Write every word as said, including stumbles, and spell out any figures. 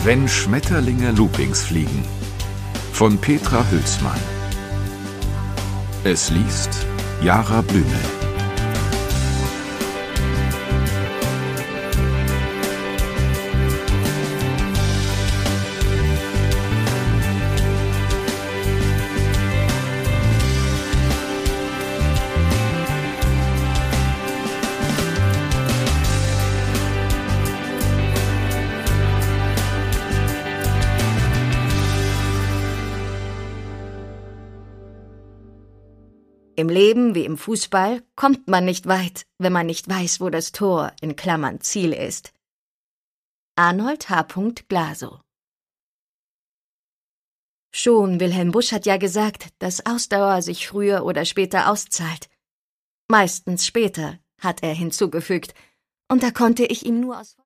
Wenn Schmetterlinge Loopings fliegen von Petra Hülsmann. Es liest Jara Blümel. Im Leben wie im Fußball kommt man nicht weit, wenn man nicht weiß, wo das Tor in Klammern Ziel ist. Arnold H. Glasow. Schon Wilhelm Busch hat ja gesagt, dass Ausdauer sich früher oder später auszahlt. Meistens später, hat er hinzugefügt, und da konnte ich ihm nur aus